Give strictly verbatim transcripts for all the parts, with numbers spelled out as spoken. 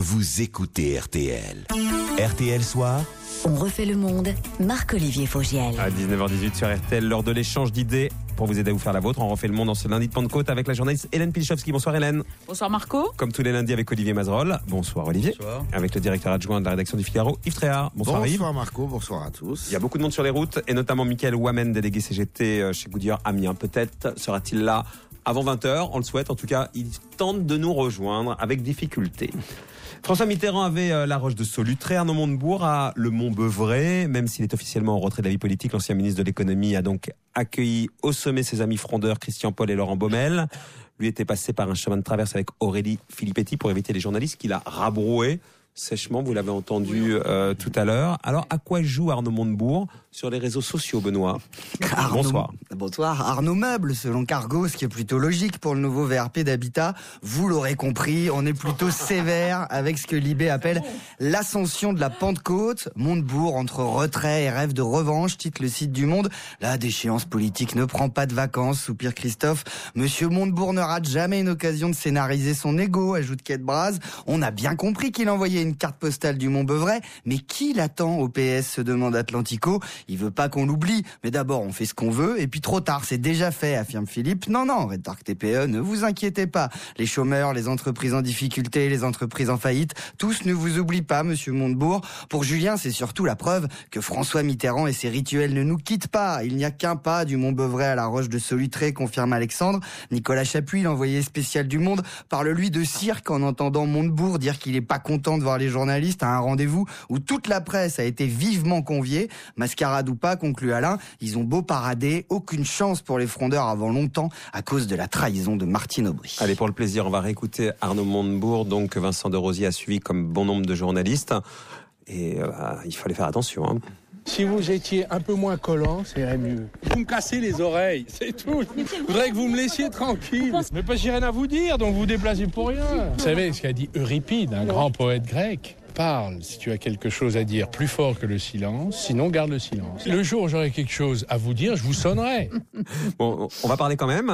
vous écoutez R T L. R T L Soir. On refait le monde, Marc-Olivier Fogiel. À dix-neuf heures dix-huit sur R T L, lors de l'échange d'idées pour vous aider à vous faire la vôtre. On refait le monde en ce lundi de Pentecôte avec la journaliste Hélène Pilchowski. Bonsoir Hélène. Bonsoir Marco. Comme tous les lundis avec Olivier Mazerolle. Bonsoir Olivier. Bonsoir. Avec le directeur adjoint de la rédaction du Figaro, Yves Tréhard. Bonsoir Yves. Bonsoir Marco, bonsoir à tous. Il y a beaucoup de monde sur les routes et notamment Mickaël Ouamen, délégué C G T chez Goodyear Amiens. Peut-être sera-t-il là avant vingt heures, on le souhaite. En tout cas, il tente de nous rejoindre avec difficulté. François Mitterrand avait euh, la Roche de Solutré, Arnaud Montebourg a le Mont-Beuvray. Même s'il est officiellement en retrait de la vie politique, l'ancien ministre de l'économie a donc accueilli au sommet ses amis frondeurs Christian Paul et Laurent Baumel. Lui était passé par un chemin de traverse avec Aurélie Filippetti pour éviter les journalistes qu'il a rabroué sèchement, vous l'avez entendu euh, tout à l'heure. Alors, à quoi joue Arnaud Montebourg sur les réseaux sociaux, Benoît? Arnaud, Bonsoir. Bonsoir. Arnaud Meuble, selon Cargo, ce qui est plutôt logique pour le nouveau V R P d'Habitat. Vous l'aurez compris, on est plutôt sévère avec ce que Libé appelle l'ascension de la Pentecôte. Montebourg, entre retrait et rêve de revanche, titre le site du Monde. La déchéance politique ne prend pas de vacances, soupire Christophe. Monsieur Montebourg ne rate jamais une occasion de scénariser son ego, ajoute Kate Braz. On a bien compris qu'il envoyait une carte postale du Mont-Beuvray, mais qui l'attend au P S, se demande Atlantico. Il veut pas qu'on l'oublie, mais d'abord on fait ce qu'on veut, et puis trop tard, c'est déjà fait, affirme Philippe. Non, non, Red Dark T P E, ne vous inquiétez pas. Les chômeurs, les entreprises en difficulté, les entreprises en faillite, tous ne vous oublient pas, monsieur Montebourg. Pour Julien, c'est surtout la preuve que François Mitterrand et ses rituels ne nous quittent pas. Il n'y a qu'un pas du Mont-Beuvray à la Roche de Solutré, confirme Alexandre. Nicolas Chapuis, l'envoyé spécial du Monde, parle lui de cirque en entendant Montebourg dire qu'il est pas content de voir les journalistes à un rendez-vous où toute la presse a été vivement conviée. Mascarade ou pas, conclut Alain, ils ont beau parader, aucune chance pour les frondeurs avant longtemps à cause de la trahison de Martine Aubry. Allez, pour le plaisir, on va réécouter Arnaud Montebourg, donc Vincent de Rosier a suivi comme bon nombre de journalistes. Et euh, il fallait faire attention. Hein. Si vous étiez un peu moins collant, ça irait mieux. Vous me cassez les oreilles, c'est tout. Je voudrais que vous me laissiez tranquille. Mais pas j'ai rien à vous dire, donc vous vous déplacez pour rien. Vous savez ce qu'a dit Euripide, un grand poète grec? Parle si tu as quelque chose à dire plus fort que le silence, sinon garde le silence. Le jour où j'aurai quelque chose à vous dire, je vous sonnerai. Bon, on va parler quand même.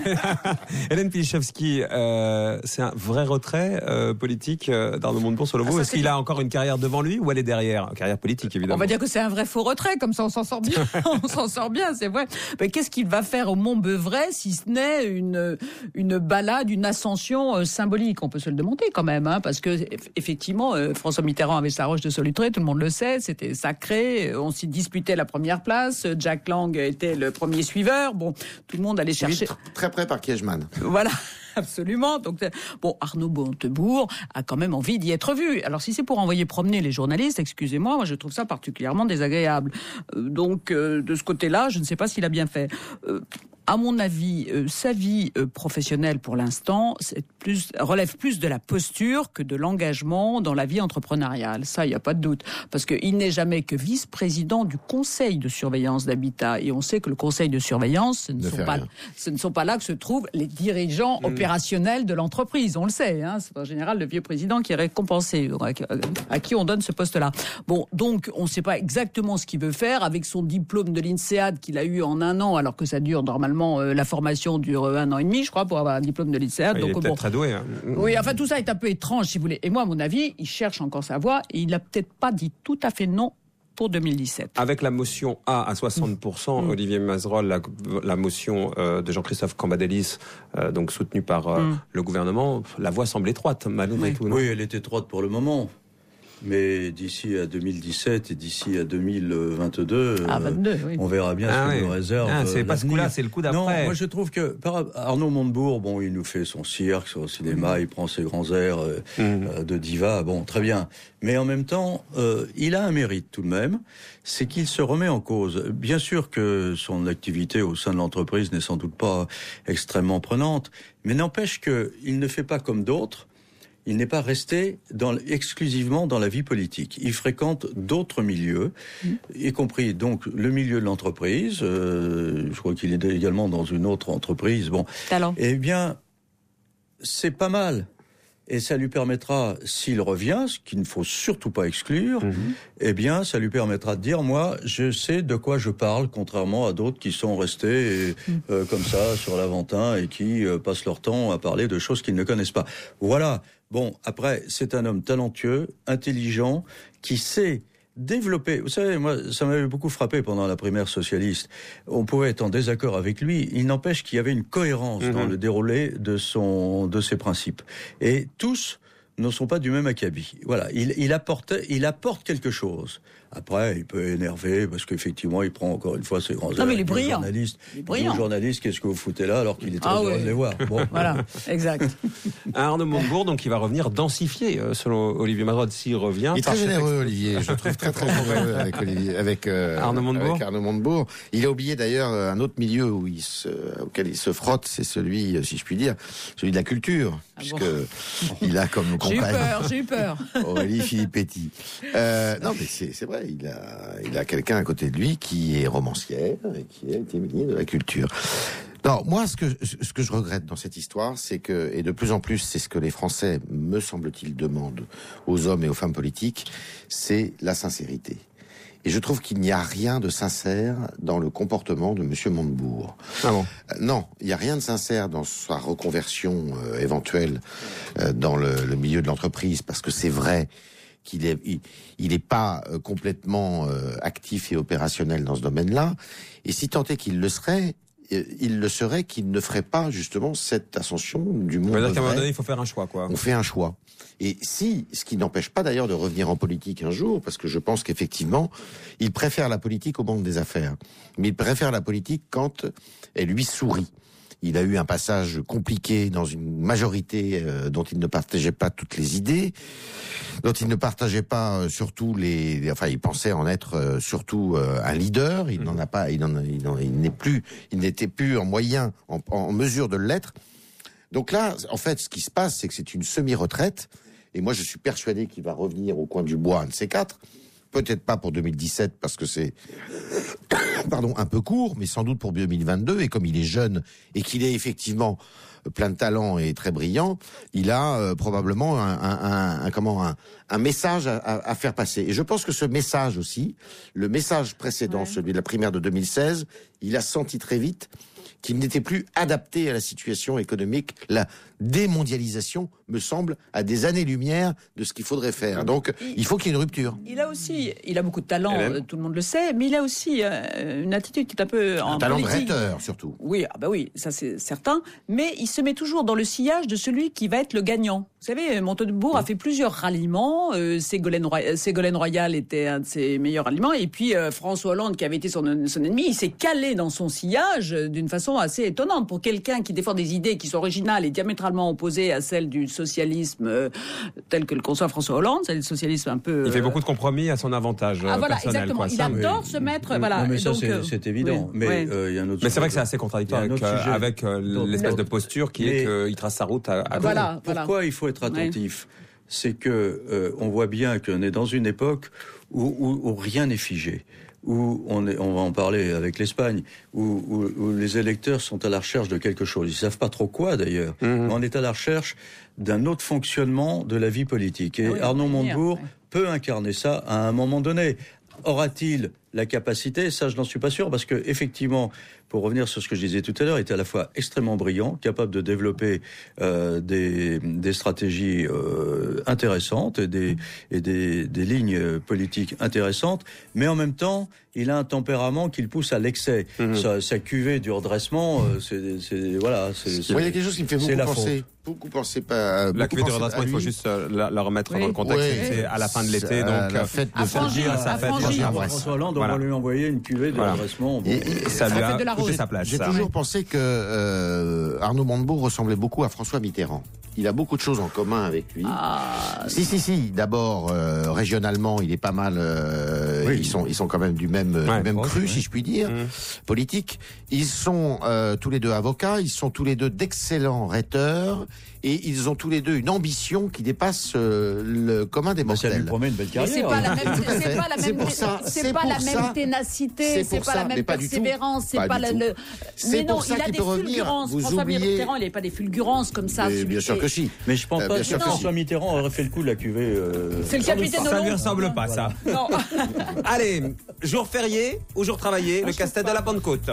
Hélène Pilchowski, euh, c'est un vrai retrait euh, politique euh, d'Arnaud Montebourg sur le vous. Ah, Est-ce qu'il a encore une carrière devant lui ou elle est derrière? Carrière politique, évidemment. On va dire que c'est un vrai faux retrait, comme ça on s'en sort bien. on s'en sort bien, c'est vrai. Mais qu'est-ce qu'il va faire au Mont-Beuvray si ce n'est une une balade, une ascension euh, symbolique? On peut se le demander quand même, hein, parce que effectivement, euh, François Mitterrand avait sa Roche de Solutré, tout le monde le sait, c'était sacré. On s'y disputait la première place. Jack Lang était le premier suiveur. Bon, tout le monde allait chercher. Oui, très près par Kiechman. Voilà. Absolument. Donc, bon, Arnaud Montebourg a quand même envie d'y être vu. Alors, si c'est pour envoyer promener les journalistes, excusez-moi, moi, je trouve ça particulièrement désagréable. Euh, donc, euh, de ce côté-là, je ne sais pas s'il a bien fait. Euh, À mon avis, euh, sa vie euh, professionnelle pour l'instant c'est plus, relève plus de la posture que de l'engagement dans la vie entrepreneuriale. Ça, il n'y a pas de doute. Parce qu'il n'est jamais que vice-président du conseil de surveillance d'Habitat. Et on sait que le conseil de surveillance, ce ne, Ne sont, fait pas, rien. ce ne sont pas là que se trouvent les dirigeants mmh. opérationnels de l'entreprise. On le sait. Hein, c'est en général le vieux président qui est récompensé, à, à qui on donne ce poste-là. Bon, donc, on ne sait pas exactement ce qu'il veut faire avec son diplôme de l'INSEAD qu'il a eu en un an, alors que ça dure normalement la formation dure un an et demi, je crois, pour avoir un diplôme de l'INSEAD. Il donc, est peut-être bon. très doué. Hein. Oui, enfin, tout ça est un peu étrange, si vous voulez. Et moi, à mon avis, il cherche encore sa voie et il n'a peut-être pas dit tout à fait non pour deux mille dix-sept. Avec la motion A à soixante pour cent, mmh. Olivier Mazerolle, la, la motion euh, de Jean-Christophe Cambadélis, euh, donc soutenue par euh, mmh. le gouvernement, la voie semble étroite, malgré oui. tout. Non oui, elle est étroite pour le moment. Mais d'ici à deux mille dix-sept et d'ici à deux mille vingt-deux, ah, vingt-deux, euh, oui. on verra bien ah, ce que oui. nous réserve. Ah, c'est pas ce coup-là, c'est le coup d'après. Non, moi je trouve que par Arnaud Montebourg, bon, il nous fait son cirque, son cinéma, mmh. il prend ses grands airs euh, mmh. euh, de diva, bon, très bien. Mais en même temps, euh, il a un mérite tout de même, c'est qu'il se remet en cause. Bien sûr que son activité au sein de l'entreprise n'est sans doute pas extrêmement prenante, mais n'empêche qu'il ne fait pas comme d'autres. Il n'est pas resté dans, exclusivement dans la vie politique. Il fréquente d'autres milieux, mmh. y compris donc le milieu de l'entreprise. Euh, je crois qu'il est également dans une autre entreprise. Bon, Talent. Eh bien, c'est pas mal. Et ça lui permettra, s'il revient, ce qu'il ne faut surtout pas exclure, mmh. eh bien, ça lui permettra de dire, moi, je sais de quoi je parle, contrairement à d'autres qui sont restés mmh. euh, comme ça sur l'Aventin et qui euh, passent leur temps à parler de choses qu'ils ne connaissent pas. Voilà. Bon, après, c'est un homme talentueux, intelligent, qui sait développer. Vous savez, moi, ça m'avait beaucoup frappé pendant la primaire socialiste. On pouvait être en désaccord avec lui. Il n'empêche qu'il y avait une cohérence mmh. dans le déroulé de son, de ses principes. Et tous ne sont pas du même acabit. Voilà, il, il apporte, il apporte quelque chose. Après, il peut énerver parce qu'effectivement, il prend encore une fois ses grands non, mais il est brillant. Journalistes. Il est brillant. Les journalistes, qu'est-ce que vous foutez là alors qu'il est très ah, heureux oui. de les voir. Bon. Voilà, exact. Arnaud Montebourg, donc il va revenir densifié, euh, selon Olivier Madrod, s'il revient. Il est très généreux, Olivier. Je le trouve très très généreux avec Olivier, avec euh, Arnaud Montebourg. Avec Arnaud Montebourg. Il a oublié d'ailleurs un autre milieu où il se, auquel il se frotte, c'est celui, si je puis dire, celui de la culture, ah puisque bon. il a comme compagne. J'ai eu peur, j'ai eu peur. Aurélie Filippetti. Euh, non, mais c'est, c'est vrai, il a, il a quelqu'un à côté de lui qui est romancière et qui a été ministre de la culture. Non, moi, ce que, ce que je regrette dans cette histoire, c'est que, et de plus en plus, c'est ce que les Français, me semble-t-il, demandent aux hommes et aux femmes politiques, c'est la sincérité. Et je trouve qu'il n'y a rien de sincère dans le comportement de Monsieur Montebourg. Ah bon ? Euh, non, il n'y a rien de sincère dans sa reconversion euh, éventuelle euh, dans le, le milieu de l'entreprise, parce que c'est vrai qu'il est, il, il est pas euh, complètement euh, actif et opérationnel dans ce domaine-là. Et si tant est qu'il le serait, euh, il le serait qu'il ne ferait pas justement cette ascension du monde vrai. qu'à un moment donné, il faut faire un choix, quoi. On fait un choix. Et si, ce qui n'empêche pas d'ailleurs de revenir en politique un jour, parce que je pense qu'effectivement, il préfère la politique au monde des affaires. Mais il préfère la politique quand elle lui sourit. Il a eu un passage compliqué dans une majorité euh, dont il ne partageait pas toutes les idées, dont il ne partageait pas euh, surtout les, les, enfin, il pensait en être euh, surtout euh, un leader. Il mmh. n'en a pas, il, en, il, en, il n'est plus, il n'était plus en moyen, en, en mesure de l'être. Donc là, en fait, ce qui se passe, c'est que c'est une semi-retraite. Et moi, je suis persuadé qu'il va revenir au coin du bois, un de ces quatre. Peut-être pas pour deux mille dix-sept, parce que c'est pardon, un peu court, mais sans doute pour deux mille vingt-deux. Et comme il est jeune et qu'il est effectivement plein de talent et très brillant, il a euh, probablement un, un, un, un, comment, un, un message à, à, à faire passer. Et je pense que ce message aussi, le message précédent, ouais. celui de la primaire de deux mille seize, il a senti très vite qu'il n'était plus adapté à la situation économique. La démondialisation, me semble, à des années-lumière de ce qu'il faudrait faire. Donc, il, il faut qu'il y ait une rupture. Il a aussi, il a beaucoup de talent, tout le monde le sait, mais il a aussi euh, une attitude qui est un peu... Un en talent politique. de rhéteur, surtout. Oui, ah bah oui, ça c'est certain. Mais il se met toujours dans le sillage de celui qui va être le gagnant. Vous savez, Montebourg oui. a fait plusieurs ralliements. Euh, Ségolène, Roy- Ségolène Royal était un de ses meilleurs ralliements. Et puis, euh, François Hollande, qui avait été son, son ennemi, il s'est calé dans son sillage d'une façon assez étonnante. Pour quelqu'un qui défend des idées qui sont originales et diamétralement opposées à celles du socialisme euh, tel que le conçoit François Hollande, c'est le socialisme un peu... Il fait beaucoup de compromis à son avantage ah, voilà, personnel. Exactement. Quoi, il ça, adore oui. se mettre... Oui. Voilà. Non, mais ça, donc, c'est, euh, c'est évident. Oui. Mais oui. euh, il y a un autre Mais c'est vrai que c'est assez contradictoire avec, euh, avec euh, l'espèce donc, de posture qui mais, est qu'il trace sa route à, à voilà, Pourquoi voilà. il faut être attentif ? Oui. C'est que euh, on voit bien qu'on est dans une époque où, où, où rien n'est figé. Où on, est, on va en parler avec l'Espagne, où, où, où les électeurs sont à la recherche de quelque chose. Ils savent pas trop quoi d'ailleurs. Mmh. Mais on est à la recherche d'un autre fonctionnement de la vie politique. Et ah oui, Arnaud Montebourg ouais. peut incarner ça à un moment donné. Aura-t-il la capacité ? Ça, je n'en suis pas sûr, parce que effectivement, pour revenir sur ce que je disais tout à l'heure, il est à la fois extrêmement brillant, capable de développer euh, des, des stratégies euh, intéressantes et, des, et des, des lignes politiques intéressantes, mais en même temps, il a un tempérament qui le pousse à l'excès. Mmh. Sa, sa cuvée du redressement, euh, c'est, c'est voilà. C'est, c'est, oui, il y a quelque chose qui me fait beaucoup penser. Faute. Beaucoup penser pas. La cuvée du redressement, il faut juste euh, la, la remettre oui. dans le contexte. Oui. C'est à la fin de l'été, donc euh, la fête de Frangir, à sa fête. François Hollande, on va lui envoyer une cuvée de voilà. redressement. Bon. Et, et ça lui a coûté sa place. J'ai ça. toujours pensé que euh, Arnaud Montebourg ressemblait beaucoup à François Mitterrand. Il a beaucoup de choses en commun avec lui. Ah, si, si, si. D'abord, euh, régionalement, il est pas mal. Euh, oui. Ils sont, ils sont quand même du même, ouais, même cru, ouais. si je puis dire, mmh. politique. Ils sont euh, tous les deux avocats. Ils sont tous les deux d'excellents rhéteurs. Et ils ont tous les deux une ambition qui dépasse euh, le commun des mortels. Ça lui promet une belle carrière. C'est pas la même, c'est pas la même, pour ça, c'est c'est pas pour la ça, même ténacité, c'est pas ça, la même pas persévérance, c'est pas, pas pas le. C'est mais non, pour ça il a qu'il des peut revenir. fulgurances. Vous François oubliez... Mitterrand, il n'avait pas des fulgurances comme ça. Mais bien sûr que si. Mais je pense euh, pas que François si. Mitterrand aurait fait le coup de la cuvée. Euh... C'est le capitaine de Ça lui ressemble pas, ça. Non. Allez, jour férié ou jour travaillé, le casse-tête de la Pentecôte.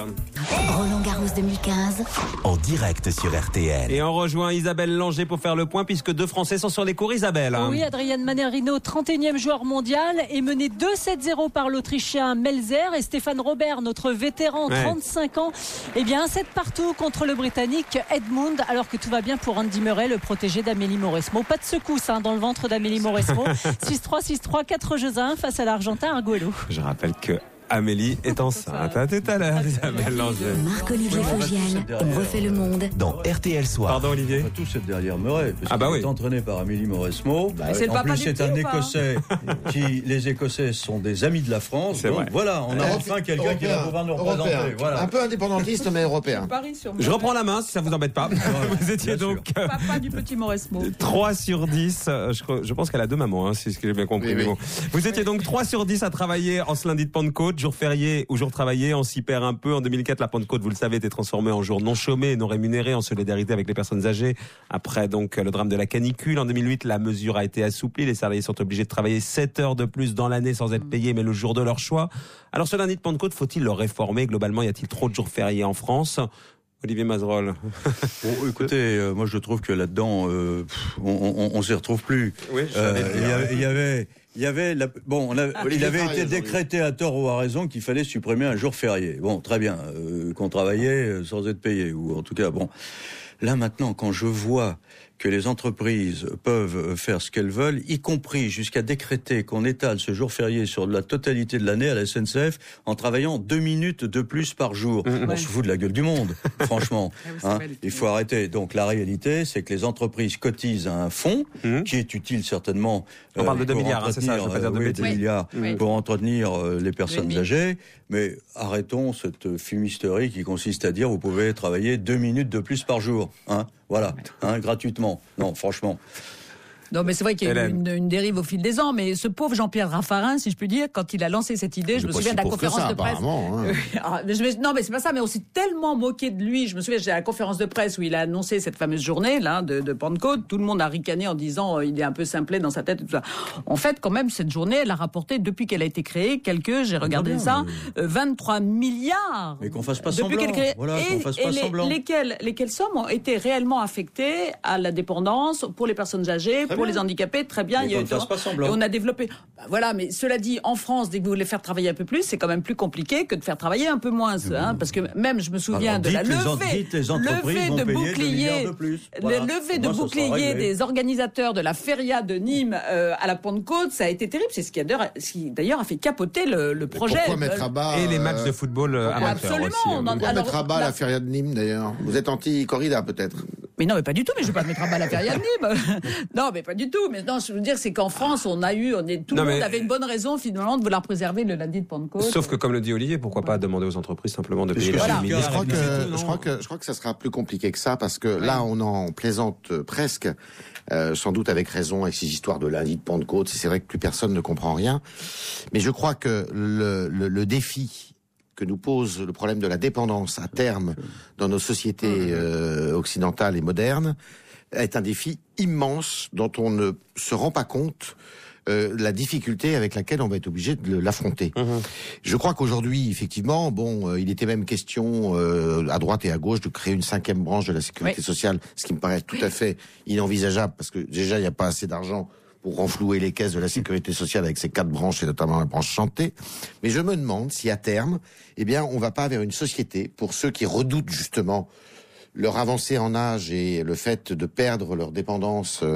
Roland Garros deux mille quinze. En direct sur R T L. Et on rejoint Isabelle Langer pour faire le point, puisque deux Français sont sur les cours. Isabelle. Oui, Adrian Manarino, trente et unième joueur mondial, est mené deux sept zéro par l'Autrichien Melzer, et Stéphane Robert, notre vétéran, ouais. trente-cinq ans, eh bien un sept partout contre le Britannique Edmund, alors que tout va bien pour Andy Murray, le protégé d'Amélie Mauresmo. Pas de secousse hein, dans le ventre d'Amélie Mauresmo. six trois, six trois, quatre jeux à un face à l'Argentin Arguello. Je rappelle que Amélie est enceinte. À tout à l'heure, Isabelle Langer. Marc-Olivier Fogiel, on refait le monde. Dans R T L Soir. Pardon, Olivier. On va tous être derrière Murray, parce Ah bah qu'il oui. est entraîné par Amélie Mauresmo. Bah c'est le en papa plus, du c'est petit un ou pas Écossais qui, les Écossais sont des amis de la France. C'est Donc vrai. voilà, on a Europé- enfin quelqu'un qui va européen, pouvoir nous européen. représenter. Voilà. Un peu indépendantiste, mais européen. Paris sur Je reprends la main si ça vous embête pas. Vous étiez bien donc euh, Papa du petit Mauresmo. trois sur dix. euh, Je, crois- je pense qu'elle a deux mamans, hein, c'est ce que j'ai bien compris. Oui, mais oui. bon. Vous étiez donc trois sur dix à travailler en ce lundi de Pentecôte, jour férié ou jour travaillé. On s'y perd un peu. En deux mille quatre, la Pentecôte, vous le savez, était transformée en jour non chômé et non rémunéré, en solidarité avec les personnes âgées. Après donc le drame de la canicule. En deux mille huit, la mesure a été assouplie. Les salariés sont obligés de travailler sept heures de plus dans l'année sans être payés, mais le jour de leur choix. Alors ce lundi de Pentecôte, faut-il le réformer? Globalement, y a-t-il trop de jours fériés en France? Olivier Mazerolle. Bon, écoutez, euh, moi je trouve que là-dedans, euh, pff, on, on, on s'y retrouve plus. Oui, Euh, il y avait, il y avait, il y avait la- bon, on a- il Olivier avait travaille été aujourd'hui. décrété à tort ou à raison qu'il fallait supprimer un jour férié. Bon, très bien, euh, qu'on travaillait euh, sans être payé, ou en tout cas, bon. Là maintenant, quand je vois que les entreprises peuvent faire ce qu'elles veulent, y compris jusqu'à décréter qu'on étale ce jour férié sur la totalité de l'année à la S N C F en travaillant deux minutes de plus par jour. On Ouais. se fout de la gueule du monde, franchement. Ah oui, c'est Hein, vrai, il faut arrêter. Donc la réalité, c'est que les entreprises cotisent à un fonds Mhm. qui est utile certainement. On parle de deux pour milliards, hein, c'est ça, je veux pas dire de oui, bêtises. deux milliards Oui. pour entretenir euh, les personnes Oui. âgées. Mais arrêtons cette fumisterie qui consiste à dire vous pouvez travailler deux minutes de plus par jour. Hein, voilà, hein, gratuitement. Non, franchement. Non, mais c'est vrai qu'il y a eu Hélène. une, une dérive au fil des ans. Mais ce pauvre Jean-Pierre Raffarin, si je puis dire, quand il a lancé cette idée, je me Pas souviens si de la pauvre que conférence ça, de presse. apparemment, hein. Euh, ah, mais je me- non, mais c'est pas ça. Mais on s'est tellement moqué de lui. Je me souviens, j'étais à la conférence de presse où il a annoncé cette fameuse journée là de, de Pentecôte. Tout le monde a ricané en disant euh, il est un peu simplet dans sa tête et tout ça. En fait, quand même, cette journée, elle a rapporté depuis qu'elle a été créée quelques, j'ai regardé bien, ça, euh, vingt-trois milliards. Mais qu'on fasse pas Depuis semblant. qu'elle est créée. Voilà, et qu'on fasse et pas les- semblant. lesquelles, lesquelles sommes ont été réellement affectées à la dépendance pour les personnes âgées, Très pour bien. les handicapés. Très bien. Mais il y a qu'on eu- ne fasse pas semblant. Et on a développé. Bah voilà, mais cela dit, en France, dès que vous voulez faire travailler un peu plus, c'est quand même plus compliqué que de faire travailler un peu moins. Hein, parce que même, je me souviens Alors, de la dites les en- levée, dites les entreprises levée vont de payer deux bouclier, milliards de plus. Voilà. la levée Au de moins, ça sera bouclier réglé. des organisateurs de la feria de Nîmes euh, à la Pentecôte, ça a été terrible. C'est ce qui a d'ailleurs- ce qui, d'ailleurs a fait capoter le, le projet. Pourquoi mettre à bas Et les euh, matchs de football euh, pourquoi- amateurs Absolument, aussi. hein. on en- Pourquoi Alors, mettre à bas la- la feria de Nîmes d'ailleurs? Vous êtes anti-corrida peut-être? Mais non, mais pas du tout. Mais je vais pas mettre à bas la feria de Nîmes. Non, mais pas du tout. Mais non, je veux dire, c'est qu'en France, on a eu, on est, tout Non, le monde mais- avait une bonne raison finalement de vouloir préserver le lundi de Pentecôte. Sauf que, comme le dit Olivier, pourquoi pas demander aux entreprises simplement de payer Puisque leurs c'est le milliards cas, Je crois et puis c'est tout, que non je crois que je crois que ça sera plus compliqué que ça parce que là on en plaisante euh, presque, euh, sans doute avec raison avec ces histoires de lundi de Pentecôte. C'est vrai que plus personne ne comprend rien, mais je crois que le, le, le défi que nous pose le problème de la dépendance à terme dans nos sociétés euh, occidentales et modernes est un défi immense dont on ne se rend pas compte. Euh, la difficulté avec laquelle on va être obligé de l'affronter. Mmh. Je crois qu'aujourd'hui, effectivement, bon, euh, il était même question euh, à droite et à gauche de créer une cinquième branche de la sécurité Oui. sociale, ce qui me paraît tout à fait inenvisageable parce que déjà il n'y a pas assez d'argent pour renflouer les caisses de la sécurité sociale avec ces quatre branches et notamment la branche santé. Mais je me demande si à terme, eh bien, on va pas vers une société pour ceux qui redoutent justement leur avancée en âge et le fait de perdre leur dépendance, euh,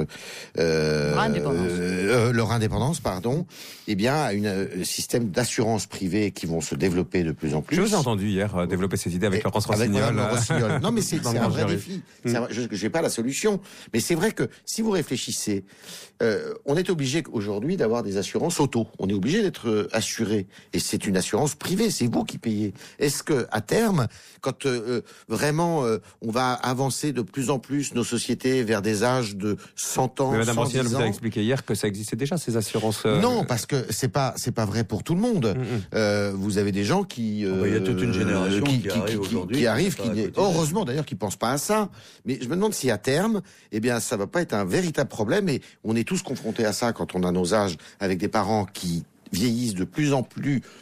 Leur indépendance. euh, euh, leur indépendance, pardon, eh bien, à une euh, système d'assurance privée qui vont se développer de plus en plus. Je vous ai entendu hier euh, développer cette idée avec Et- Laurence avec Rossignol. Madame Rossignol. Non, mais c'est dans c'est le un Grand vrai Jury. défi. C'est un vrai- Je n'ai pas la solution. Mais c'est vrai que si vous réfléchissez, euh, on est obligé aujourd'hui d'avoir des assurances auto. On est obligé d'être euh, assuré. Et c'est une assurance privée. C'est vous qui payez. Est-ce que à terme, quand euh, vraiment euh, on va avancer de plus en plus nos sociétés vers des âges de cent ans, Mais Madame cent dix Rossignol vous a ans, expliqué hier que ça existait déjà, ces assurances. euh, non, parce que c'est pas c'est pas vrai pour tout le monde. Mm, mm. Euh, vous avez des gens qui Oh, bah, il y a toute une euh, génération qui qui, arrive qui, aujourd'hui, qui qui arrivent, sont qui pas à n'est- côté d'elle. heureusement d'ailleurs qui pensent pas à ça. Mais je me demande si à terme, eh bien, ça va pas être un véritable problème. Et on est tous confrontés à ça quand on a nos âges, avec des parents qui vieillissent de plus en plus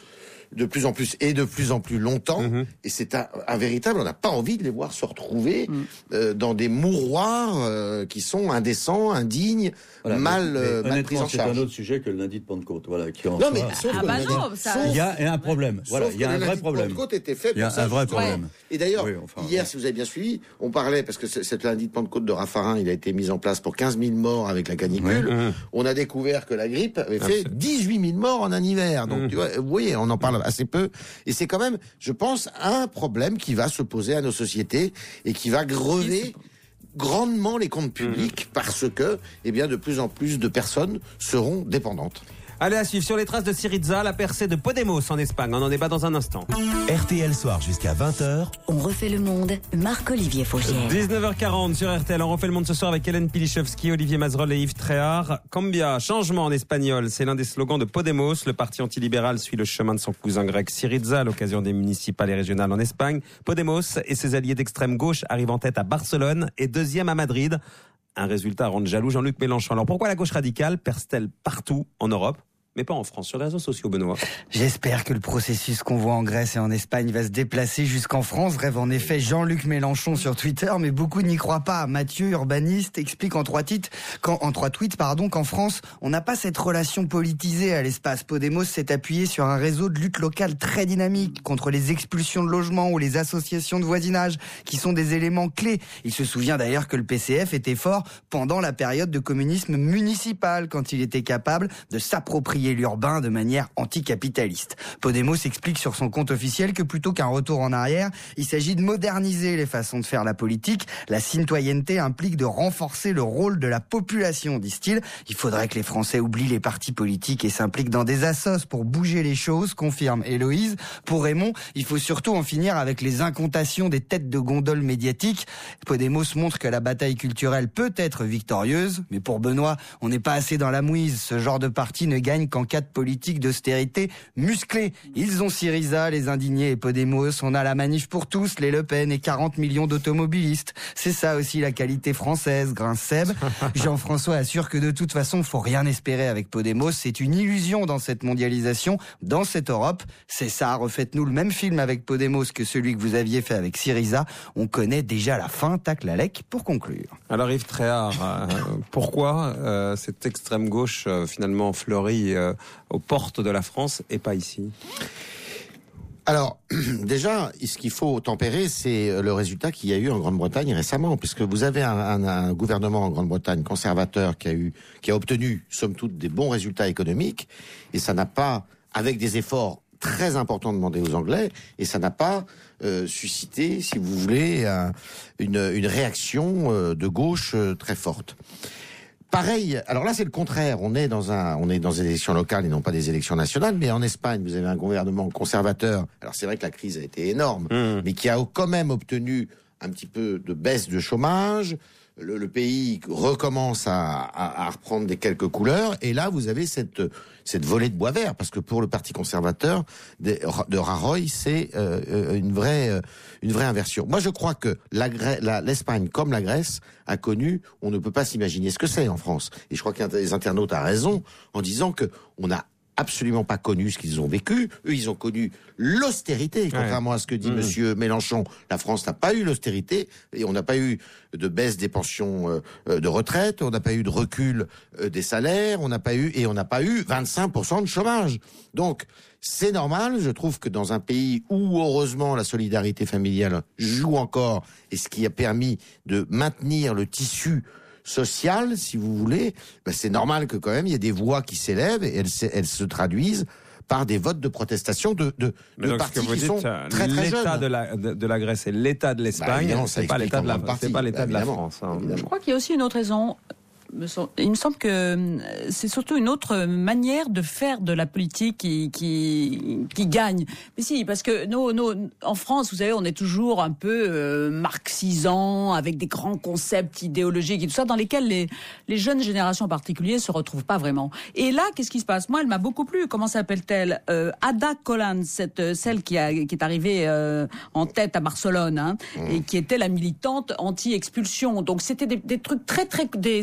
de plus en plus et de plus en plus longtemps. Mmh. Et c'est un, un véritable, on n'a pas envie de les voir se retrouver mmh. euh, dans des mouroirs euh, qui sont indécents, indignes, voilà, mal, mais, mais euh, mal pris en charge. C'est un autre sujet que le lundi de Pentecôte. Voilà, qui en non, mais soit, sauf ah que bah le non, lundi, ça... sauf, il y a un problème. Voilà, il y a un vrai problème. Le lundi de Pentecôte était fait pour il y a ça. un vrai problème. Ouais. Et d'ailleurs, oui, enfin, hier, ouais. si vous avez bien suivi, on parlait, parce que cette lundi de Pentecôte de Raffarin, il a été mis en place pour quinze mille morts avec la canicule. Oui. On a découvert que la grippe avait fait dix-huit mille morts en un hiver. Donc, mmh. tu vois, vous voyez, on en parle assez peu. Et c'est quand même, je pense, un problème qui va se poser à nos sociétés et qui va grever grandement les comptes publics mmh. parce que, eh bien, de plus en plus de personnes seront dépendantes. Allez, à suivre sur les traces de Syriza, la percée de Podemos en Espagne. On en débat dans un instant. R T L Soir jusqu'à vingt heures. On refait le monde. Marc-Olivier Fogiel. dix-neuf heures quarante sur R T L. On refait le monde ce soir avec Hélène Pilichowski, Olivier Mazerolle et Yves Tréhard. Cambia, changement en espagnol, c'est l'un des slogans de Podemos. Le parti antilibéral suit le chemin de son cousin grec Syriza à l'occasion des municipales et régionales en Espagne. Podemos et ses alliés d'extrême gauche arrivent en tête à Barcelone et deuxième à Madrid. Un résultat à rendre jaloux Jean-Luc Mélenchon. Alors pourquoi la gauche radicale perce-t-elle partout en Europe, mais pas en France, sur les réseaux sociaux, Benoît? J'espère que le processus qu'on voit en Grèce et en Espagne va se déplacer jusqu'en France. Rêve en effet Jean-Luc Mélenchon sur Twitter, mais beaucoup n'y croient pas. Mathieu, urbaniste, explique en trois tweets, qu'en, en trois tweets, pardon, qu'en France, on n'a pas cette relation politisée à l'espace. Podemos s'est appuyé sur un réseau de lutte locale très dynamique contre les expulsions de logements ou les associations de voisinage, qui sont des éléments clés. Il se souvient d'ailleurs que le P C F était fort pendant la période de communisme municipal, quand il était capable de s'approprier l'urbain de manière anticapitaliste. Podemos explique sur son compte officiel que plutôt qu'un retour en arrière, il s'agit de moderniser les façons de faire la politique. La citoyenneté implique de renforcer le rôle de la population, disent-ils. Il faudrait que les Français oublient les partis politiques et s'impliquent dans des assos pour bouger les choses, confirme Héloïse. Pour Raymond, il faut surtout en finir avec les incantations des têtes de gondole médiatiques. Podemos montre que la bataille culturelle peut être victorieuse, mais pour Benoît, on n'est pas assez dans la mouise. Ce genre de parti ne gagne qu'en cas de politique d'austérité musclée. Ils ont Syriza, les indignés et Podemos. On a la manif pour tous, les Le Pen et quarante millions d'automobilistes. C'est ça aussi la qualité française, grince Seb. Jean-François assure que de toute façon, faut rien espérer avec Podemos. C'est une illusion dans cette mondialisation, dans cette Europe. C'est ça, refaites-nous le même film avec Podemos que celui que vous aviez fait avec Syriza. On connaît déjà la fin, tac la lec, pour conclure. Alors Yves Tréhard, euh, pourquoi euh, cette extrême gauche euh, finalement fleurit euh, aux portes de la France et pas ici? Alors, déjà, ce qu'il faut tempérer, c'est le résultat qu'il y a eu en Grande-Bretagne récemment, puisque vous avez un, un, un gouvernement en Grande-Bretagne conservateur qui a eu, qui a obtenu, somme toute, des bons résultats économiques, et ça n'a pas, avec des efforts très importants demandés aux Anglais, et ça n'a pas euh, suscité, si vous voulez, un, une, une réaction euh, de gauche euh, très forte. Pareil, alors là c'est le contraire, on est dans un, on est dans des élections locales et non pas des élections nationales, mais en Espagne vous avez un gouvernement conservateur, alors c'est vrai que la crise a été énorme, mmh. mais qui a quand même obtenu un petit peu de baisse de chômage, le, le pays recommence à, à, à reprendre des quelques couleurs, et là vous avez cette, cette volée de bois vert, parce que pour le parti conservateur de, de Rajoy, c'est euh, une vraie, euh, une vraie inversion. Moi je crois que la, la, l'Espagne, comme la Grèce, a connu, on ne peut pas s'imaginer ce que c'est en France. Et je crois qu'un des internautes a raison en disant que on a absolument pas connu ce qu'ils ont vécu. Eux, ils ont connu l'austérité, ouais. contrairement à ce que dit mmh. Monsieur Mélenchon. La France n'a pas eu l'austérité et on n'a pas eu de baisse des pensions euh, de retraite, on n'a pas eu de recul euh, des salaires, on n'a pas eu et on n'a pas eu vingt-cinq pour cent de chômage. Donc c'est normal. Je trouve que dans un pays où heureusement la solidarité familiale joue encore et ce qui a permis de maintenir le tissu social, si vous voulez, ben c'est normal que quand même il y ait des voix qui s'élèvent et elles, elles se traduisent par des votes de protestation de, de, de donc, partis qui dites, sont très très l'état jeunes. De la, de, de la Grèce et l'état de l'Espagne, bah, c'est pas l'état de la, c'est pas l'état bah, de la France. Hein. Je crois qu'il y a aussi une autre raison. Il me semble que c'est surtout une autre manière de faire de la politique qui qui, qui gagne. Mais si, parce que nous, nous, en France, vous savez, on est toujours un peu euh, marxisant, avec des grands concepts idéologiques et tout ça, dans lesquels les les jeunes générations en particulier se retrouvent pas vraiment. Et là, qu'est-ce qui se passe? Moi, elle m'a beaucoup plu. Comment s'appelle-t-elle? euh, Ada Colau, cette celle qui a qui est arrivée euh, en tête à Barcelone, hein, mmh. et qui était la militante anti-expulsion. Donc c'était des, des trucs très très des slogans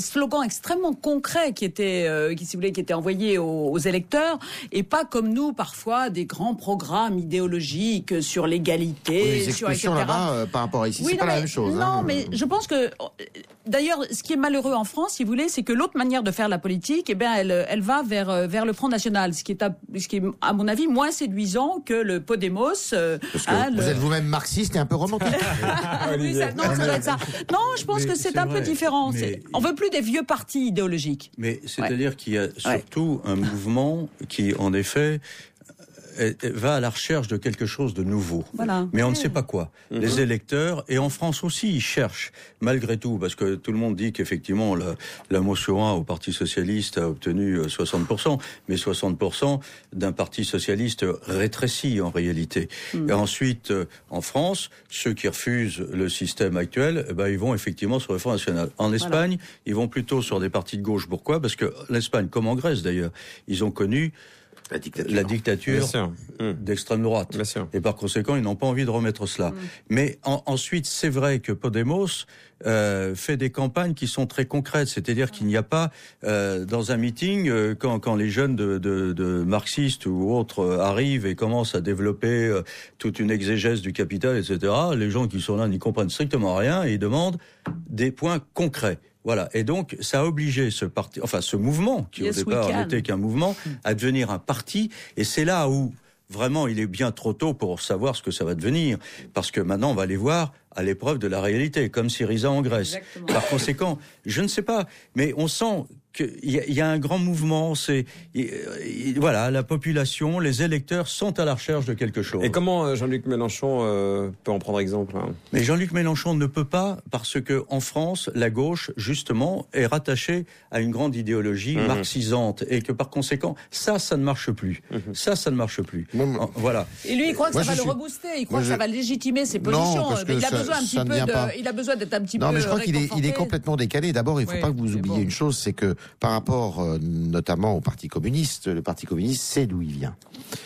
documents extrêmement concrets qui étaient, euh, qui, si vous voulez, qui étaient envoyés aux, aux électeurs, et pas comme nous parfois des grands programmes idéologiques sur l'égalité, Oui, les sur et expulsions cetera. là-bas, euh, par rapport à ici, Oui, c'est non, pas mais, la même chose. Non, hein. mais je pense que, d'ailleurs, ce qui est malheureux en France, si vous voulez, c'est que l'autre manière de faire la politique, eh bien, elle, elle va vers vers le Front National, ce qui est, à, ce qui est, à mon avis, moins séduisant que le Podemos. Euh, Parce que hein, vous le... êtes vous-même marxiste et un peu romantique. oui, ça, non, ça doit être ça. Non, je pense Mais que c'est, c'est un vrai, peu différent. mais- C'est, on veut plus des vieux partis idéologiques. Mais c'est-à-dire qu'il y a surtout un mouvement qui, en effet, est- est- va à la recherche de quelque chose de nouveau. Voilà. Mais on ne Ouais. sait pas quoi. Mhm. Les électeurs, et en France aussi, ils cherchent, malgré tout, parce que tout le monde dit qu'effectivement, la, la motion un au Parti Socialiste a obtenu euh, soixante pour cent, mais soixante pour cent d'un Parti Socialiste rétréci, en réalité. Mhm. Et ensuite, euh, en France, ceux qui refusent le système actuel, eh ben, ils vont effectivement sur le Front National. En Espagne, ils vont plutôt sur des partis de gauche. Pourquoi ? Parce que l'Espagne, comme en Grèce d'ailleurs, ils ont connu La dictature. la dictature Bien sûr. Mmh. d'extrême droite. Bien sûr. Et par conséquent, ils n'ont pas envie de remettre cela. Mm. Mais en- ensuite, c'est vrai que Podemos euh, fait des campagnes qui sont très concrètes. C'est-à-dire qu'il n'y a pas, euh, dans un meeting, euh, quand, quand les jeunes de, de, de marxistes ou autres euh, arrivent et commencent à développer euh, toute une exégèse du capital, et cetera, les gens qui sont là n'y comprennent strictement rien et ils demandent des points concrets. Voilà. Et donc, ça a obligé ce parti, enfin, ce mouvement, qui Yes, au départ we can. n'était qu'un mouvement, à devenir un parti. Et c'est là où, vraiment, il est bien trop tôt pour savoir ce que ça va devenir. Parce que maintenant, on va aller voir à l'épreuve de la réalité, comme Syriza en Grèce. Exactement. Par conséquent, je ne sais pas, mais on sent qu'il y, a- il y a un grand mouvement. C'est il- il- voilà, la population, les électeurs sont à la recherche de quelque chose. Et comment euh, Jean-Luc Mélenchon euh, peut en prendre exemple hein Mais Jean-Luc Mélenchon ne peut pas parce que en France, la gauche justement est rattachée à une grande idéologie Mhm. marxisante et que par conséquent, ça, ça ne marche plus. Mhm. Ça, ça ne marche plus. Moi, moi- En- Voilà. Et lui, il croit que Moi, ça va je le suis- rebooster. Il croit Moi, que ça je- va légitimer ses Non, positions. parce Mais que il a ça- besoin un ça petit ne peu vient pas. de, il a besoin d'être un petit Non, peu mais je crois qu'il est, il est réconforté. complètement décalé. D'abord, il ne faut Oui, pas que vous mais oubliez bon. une chose, c'est que par rapport euh, notamment au Parti communiste, le Parti communiste sait d'où il vient.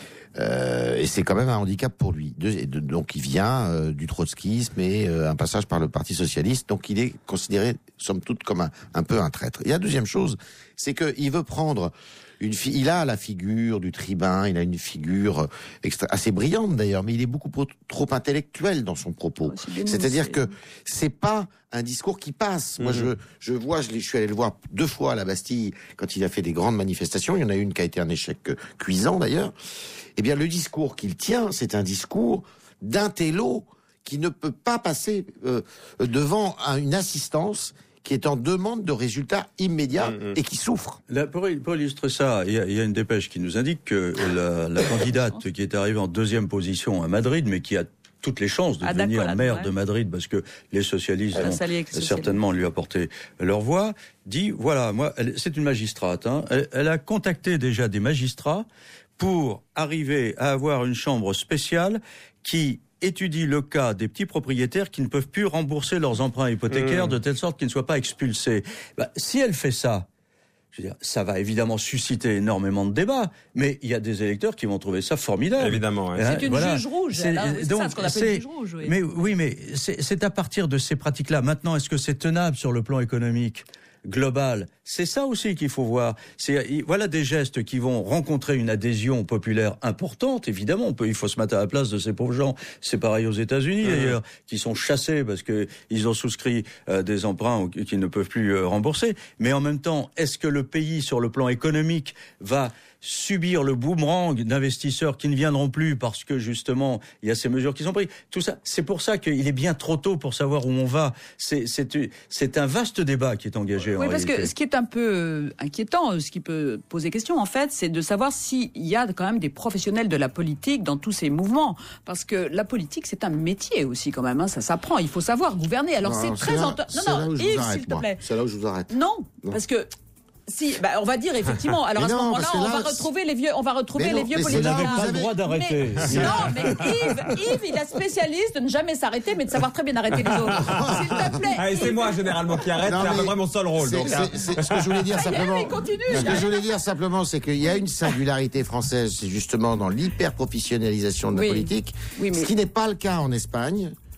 Euh, et c'est quand même un handicap pour lui. De- et de- donc il vient euh, du trotskisme et euh, un passage par le Parti socialiste. Donc il est considéré, somme toute, comme un, un peu un traître. Et la deuxième chose, c'est qu'il veut prendre une fi- il a la figure du tribun, il a une figure extra- assez brillante d'ailleurs, mais il est beaucoup pro- trop intellectuel dans son propos. Oh, c'est dénoncé. C'est-à-dire que c'est pas un discours qui passe. Moi, je, je vois, je, l'ai- je suis allé le voir deux fois à la Bastille quand il a fait des grandes manifestations. Il y en a une qui a été un échec euh, cuisant d'ailleurs. Eh bien, le discours qu'il tient, c'est un discours d'intello qui ne peut pas passer euh, devant un- une assistance qui est en demande de résultats immédiats Mmh, mmh. et qui souffre. Là, pour, pour illustrer ça, il y, a, il y a une dépêche qui nous indique que la, la candidate qui est arrivée en deuxième position à Madrid, mais qui a toutes les chances de Ah, devenir d'accord, maire ouais. de Madrid, parce que les socialistes Elle a vont sali avec les socialistes. certainement lui apporter leur voix, dit, voilà, moi, elle- c'est une magistrate, hein, elle, elle a contacté déjà des magistrats pour arriver à avoir une chambre spéciale qui étudie le cas des petits propriétaires qui ne peuvent plus rembourser leurs emprunts hypothécaires Mmh. de telle sorte qu'ils ne soient pas expulsés. Bah, si elle fait ça, je veux dire, ça va évidemment susciter énormément de débats, mais il y a des électeurs qui vont trouver ça formidable. Évidemment, ouais. Hein, C'est une voilà. juge rouge. C'est- elle, hein. C'est donc, ça ce qu'on appelle c'est- une juge rouge. Oui. Mais oui, mais c'est c'est à partir de ces pratiques-là. Maintenant, est-ce que c'est tenable sur le plan économique global? C'est ça aussi qu'il faut voir. C'est il- voilà des gestes qui vont rencontrer une adhésion populaire importante. Évidemment, on peut, il faut se mettre à la place de ces pauvres gens. C'est pareil aux États-Unis d'ailleurs, qui sont chassés parce que ils ont souscrit euh, des emprunts ou qu'ils ne peuvent plus euh, rembourser. Mais en même temps, est-ce que le pays, sur le plan économique, va subir le boomerang d'investisseurs qui ne viendront plus parce que justement il y a ces mesures qui sont prises. Tout ça, c'est pour ça qu'il est bien trop tôt pour savoir où on va. C'est c'est c'est un vaste débat qui est engagé. Oui, en parce réalité. que ce qui est un peu euh, inquiétant, ce qui peut poser question, en fait, c'est de savoir s'il y a quand même des professionnels de la politique dans tous ces mouvements. Parce que la politique, c'est un métier aussi, quand même. Hein, ça s'apprend. Il faut savoir gouverner. Alors, Non, c'est non, très... là- enta- c'est Non, là non, où je Yves, vous arrête, s'il te moi. plaît. C'est là où je vous arrête. Non, Non. parce que... Si, bah, on va dire effectivement. Alors Mais à ce non, moment-là, parce que on là, va retrouver les vieux, on va retrouver Mais les non, vieux mais c'est Vous là politiciens. n'avez où pas vous le droit d'arrêter. Mais- non, mais Yves, Yves, il est spécialiste de ne jamais s'arrêter, mais de savoir très bien arrêter les autres. S'il te plaît. Allez, c'est Yves. moi généralement qui arrête, Non, c'est à peu mais près mon seul rôle. c'est- Donc, hein. c'est- c'est- ce que je voulais dire Ça y est, simplement. il continue. Ce que je voulais dire simplement, c'est qu'il y a une singularité française, c'est justement dans l'hyper-professionnalisation de la Oui. politique, Oui, mais- ce qui n'est pas le cas en Espagne,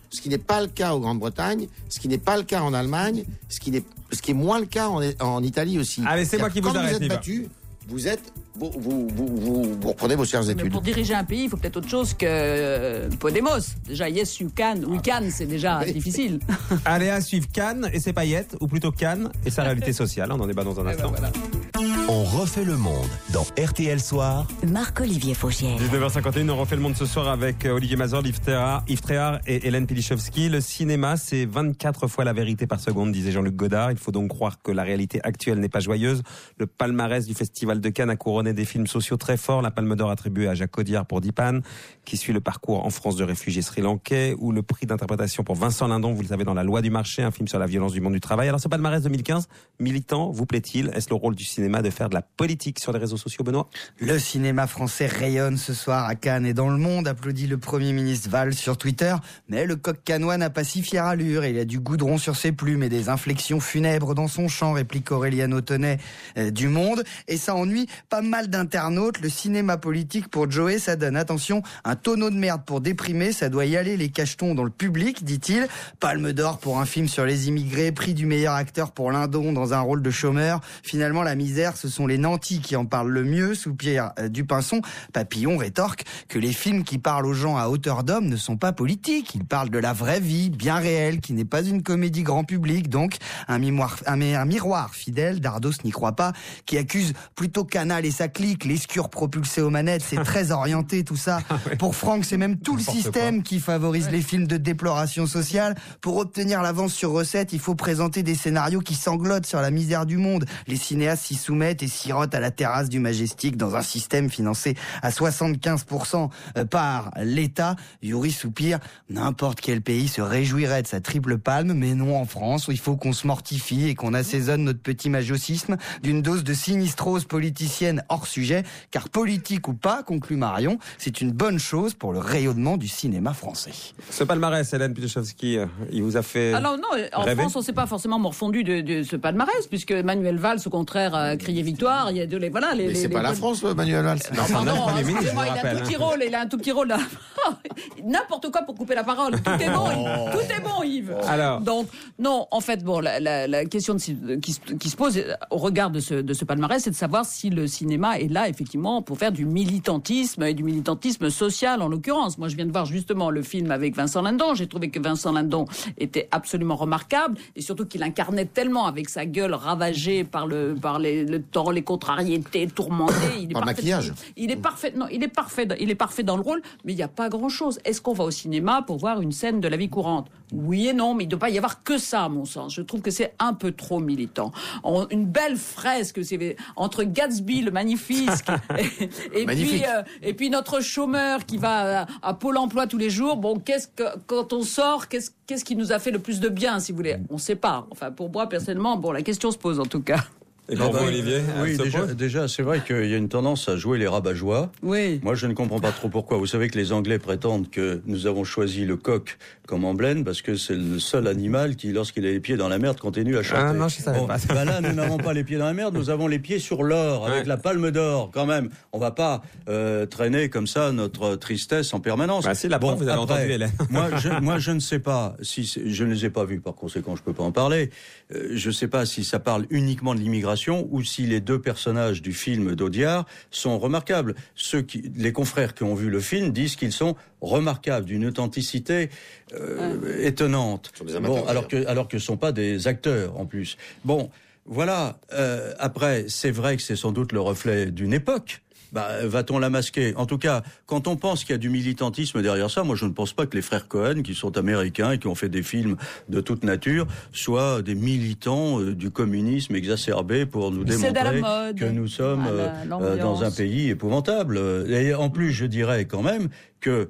ce qui n'est pas le cas en Grande-Bretagne, ce qui n'est pas le cas en Allemagne, ce qui n'est, ce qui est moins le cas en, en Italie aussi. Allez, c'est moi qui vous quand arrête. Vous êtes battu, vous êtes, vous, vous, vous, vous, vous reprenez vos chères études. Mais pour diriger un pays, il faut peut-être autre chose que euh, Podemos. Déjà, yes, you can, we can, c'est déjà oui. difficile. Allez, à suivre Cannes et ses paillettes, ou plutôt Cannes et sa réalité sociale. On en débat dans un instant. Ben voilà. On refait le monde dans R T L Soir. Marc-Olivier Fogiel. dix-neuf heures cinquante et un, on refait le monde ce soir avec Olivier Mazor, Yves Tréhard, Yves Tréhard et Hélène Pilichowski. Le cinéma, c'est vingt-quatre fois la vérité par seconde, disait Jean-Luc Godard. Il faut donc croire que la réalité actuelle n'est pas joyeuse. Le palmarès du Festival de Cannes a couronné des films sociaux très forts. La Palme d'Or attribuée à Jacques Audiard pour Dipan, qui suit le parcours en France de réfugiés sri-lankais, ou le prix d'interprétation pour Vincent Lindon, vous le savez, dans La Loi du marché, un film sur la violence du monde du travail. Alors ce palmarès deux mille quinze, militant, vous plaît-il? Est-ce le rôle du cinéma de faire de la politique sur les réseaux sociaux, Benoît? Le cinéma français rayonne ce soir à Cannes et dans le monde, applaudit le Premier ministre Valls sur Twitter. Mais le coq cannois n'a pas si fière allure. Il a du goudron sur ses plumes et des inflexions funèbres dans son chant, réplique Aurélien Autonnet euh, du Monde. Et ça ennuie pas mal d'internautes. Le cinéma politique pour Joey, ça donne, attention, un tonneau de merde pour déprimer. Ça doit y aller les cachetons dans le public, dit-il. Palme d'Or pour un film sur les immigrés, prix du meilleur acteur pour Lindon dans un rôle de chômeur. Finalement, la misère, ce sont les nantis qui en parlent le mieux, soupire euh, Dupinson. Papillon rétorque que les films qui parlent aux gens à hauteur d'homme ne sont pas politiques. Ils parlent de la vraie vie, bien réelle, qui n'est pas une comédie grand public. Donc, un miroir, un, un miroir fidèle, Dardos n'y croit pas, qui accuse plutôt Canal et sa clique, l'escure propulsée aux manettes. C'est très orienté tout ça. Ah ouais. Pour Franck, c'est même tout N'importe le système quoi. Qui favorise ouais. les films de déploration sociale. Pour obtenir l'avance sur recette, il faut présenter des scénarios qui sanglotent sur la misère du monde. Les cinéastes s'y soumettent et sirotent à la terrasse du Majestic dans un système financé à soixante-quinze pour cent par l'État. Yuri soupire, n'importe quel pays se réjouirait de sa triple palme, mais non en France, où il faut qu'on se mortifie et qu'on assaisonne notre petit majocisme d'une dose de sinistrose politicienne hors sujet, car politique ou pas, conclut Marion, c'est une bonne chose pour le rayonnement du cinéma français. Ce palmarès, Hélène Pilichowski, il vous a fait Alors non, en rêver. France, on ne s'est pas forcément morfondu de, de ce palmarès, puisque Manuel Valls, au contraire, a crié victoire. Il y a de les, voilà, les, mais les, c'est les, pas les... la France, Manuel Valls. Non, pardon, Premier ministre, je vous il a rappelle, un tout petit hein. rôle, il a un tout petit rôle là. N'importe quoi pour couper la parole. Tout est bon, Yves. Tout est bon, Yves. Alors. Donc, non, en fait, bon, la, la, la question de, qui, qui se pose au regard de ce, de ce palmarès, c'est de savoir si le cinéma est là, effectivement, pour faire du militantisme et du militantisme social, en l'occurrence. Moi, je viens de voir justement le film avec Vincent Lindon. J'ai trouvé que Vincent Lindon était absolument remarquable et surtout qu'il incarnait tellement avec sa gueule ravagée par le, par les, le temps, les contrariétés, tourmentées. Il est par parfait, maquillage. Il est parfait, non, il est parfait, il est parfait dans le rôle, mais il n'y a pas grand chose. Est-ce qu'on va au cinéma pour voir une scène de la vie courante? Oui et non, mais il ne doit pas y avoir que ça, à mon sens. Je trouve que c'est un peu trop militant. On, une belle fresque, c'est entre Gatsby, le magnifique, et, et puis euh, et puis notre chômeur qui va à, à Pôle Emploi tous les jours. Bon, qu'est-ce que quand on sort, qu'est-ce qu'est-ce qui nous a fait le plus de bien, si vous voulez? On ne sait pas. Enfin, pour moi personnellement, bon, la question se pose en tout cas. Et pour vous, Olivier, oui, déjà, déjà, c'est vrai qu'il y a une tendance à jouer les rabat-joie. Oui. Moi, je ne comprends pas trop pourquoi. Vous savez que les Anglais prétendent que nous avons choisi le coq comme emblème parce que c'est le seul animal qui, lorsqu'il a les pieds dans la merde, continue à chanter. Ah non, je savais bon, pas. Ben là, nous n'avons pas les pieds dans la merde, nous avons les pieds sur l'or, avec ouais. la palme d'or, quand même. On va pas euh, traîner comme ça notre tristesse en permanence. Bah si, la bon, vous avez après, entendu, Hélène. moi, je, moi, je ne sais pas si je ne les ai pas vus, par conséquent, je peux pas en parler. Euh, je ne sais pas si ça parle uniquement de l'immigration ou si les deux personnages du film d'Audiard sont remarquables. Ceux qui, les confrères qui ont vu le film disent qu'ils sont remarquables, d'une authenticité euh, ouais. étonnante. Bon, alors que alors que ce sont pas des acteurs en plus. Bon, voilà. Euh, après, c'est vrai que c'est sans doute le reflet d'une époque. Bah, va-t-on la masquer? En tout cas, quand on pense qu'il y a du militantisme derrière ça, moi je ne pense pas que les frères Cohen, qui sont américains et qui ont fait des films de toute nature, soient des militants euh, du communisme exacerbé pour nous démontrer que nous sommes euh, euh, dans un pays épouvantable. Et en plus, je dirais quand même que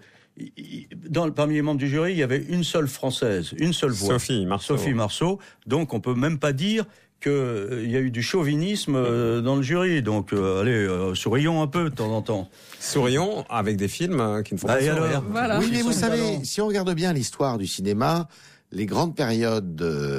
Dans, parmi les membres du jury, il y avait une seule Française, une seule voix. Sophie Marceau. Sophie Marceau. Donc on peut même pas dire qu'il euh, y a eu du chauvinisme euh, dans le jury. Donc euh, allez, euh, sourions un peu de temps en temps. Sourions avec des films qui ne font bah, pas sourire. Alors, voilà. Oui, mais vous savez, si on regarde bien l'histoire du cinéma, les grandes périodes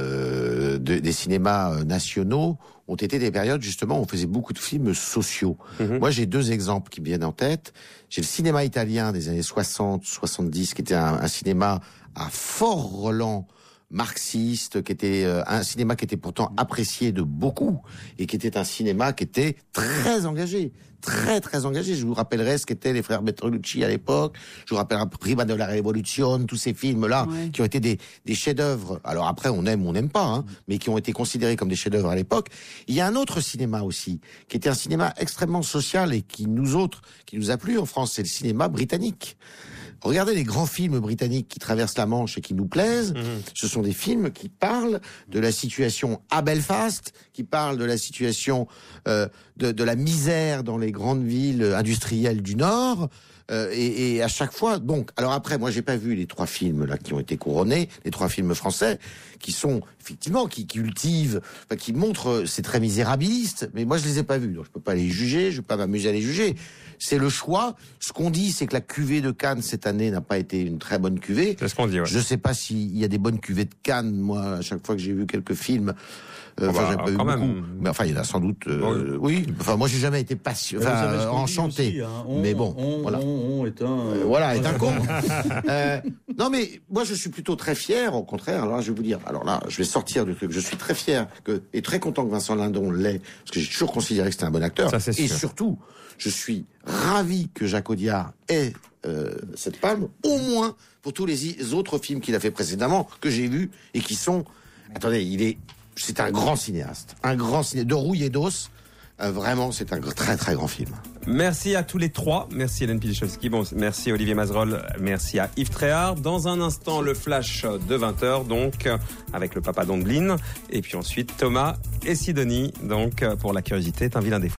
de, de, des cinémas nationaux ont été des périodes justement où on faisait beaucoup de films sociaux. Mmh. Moi, j'ai deux exemples qui me viennent en tête. J'ai le cinéma italien des années soixante soixante-dix, qui était un, un cinéma à fort relent marxiste, qui était euh, un cinéma qui était pourtant apprécié de beaucoup, et qui était un cinéma qui était très engagé, très très engagé. Je vous rappellerai ce qu'étaient les frères Bertolucci à l'époque, je vous rappellerai Prima de la Révolution, tous ces films-là, ouais. qui ont été des, des chefs-d'œuvre. Alors après, on aime ou on n'aime pas, hein, mais qui ont été considérés comme des chefs-d'œuvre à l'époque. Il y a un autre cinéma aussi, qui était un cinéma extrêmement social et qui nous autres, qui nous a plu en France, c'est le cinéma britannique. Regardez les grands films britanniques qui traversent la Manche et qui nous plaisent. Mmh. Ce sont des films qui parlent de la situation à Belfast, qui parlent de la situation euh, de, de la misère dans les grandes villes industrielles du Nord. Euh, et, et à chaque fois, donc, alors après, moi, j'ai pas vu les trois films là qui ont été couronnés, les trois films français, qui sont effectivement qui, qui cultivent, enfin, qui montrent, c'est très misérabiliste, mais moi, je les ai pas vus, donc je peux pas les juger, je peux pas m'amuser à les juger. C'est le choix. Ce qu'on dit, c'est que la cuvée de Cannes cette année n'a pas été une très bonne cuvée. C'est ce qu'on dit, ouais. Je sais pas s'il y a des bonnes cuvées de Cannes. Moi, à chaque fois que j'ai vu quelques films, euh, enfin, bah, j'ai pas eu beaucoup. Même. Mais enfin, il y en a sans doute. Euh, oui. oui. Enfin, moi, j'ai jamais été passionné, enfin, euh, enchanté. Aussi, hein. on, mais bon, on, voilà. On, on est un. Euh, voilà, est un con. euh, non, mais moi, je suis plutôt très fier. Au contraire, alors là, je vais vous dire. Alors là, je vais sortir du truc. Je suis très fier que et très content que Vincent Lindon l'ait, parce que j'ai toujours considéré que c'était un bon acteur. Ça, c'est sûr. Et surtout, je suis ravi que Jacques Audiard ait euh, cette palme, au moins pour tous les autres films qu'il a fait précédemment, que j'ai vus, et qui sont... Attendez, il est... C'est un grand cinéaste. Un grand cinéaste. De rouille et d'os. Euh, vraiment, c'est un très très grand film. Merci à tous les trois. Merci Hélène Pilichowski. Bon, merci Olivier Mazerolle. Merci à Yves Tréhard. Dans un instant, le flash de vingt heures, donc, avec le papa d'Ondeline. Et puis ensuite, Thomas et Sidonie, donc, pour La curiosité est un vilain défaut.